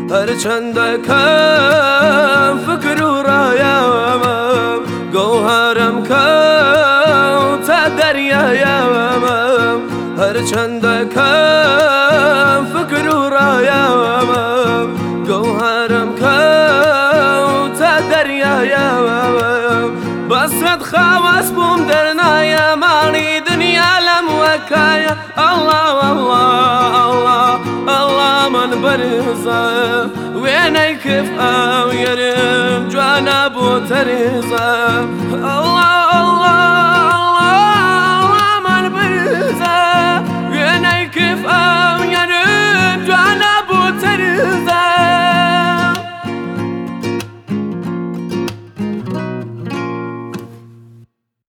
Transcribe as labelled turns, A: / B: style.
A: هەرچەندەکەم فکر و ڕایەوەم گەوهەرم کەوتە دەریایەوەم هەرچەندەکەم فکر و ڕایەوەم گەوهەرم کەوتە دەریایەوەم بەسەد خاوەس بووم دەرنایە ماڵی دنیا لەم وەکایە ئەڵڵا ئەڵڵا ئەڵڵا من بەرزە وێنەی کف ئەو یەرم جوانە بۆ تەرزە ئەڵڵا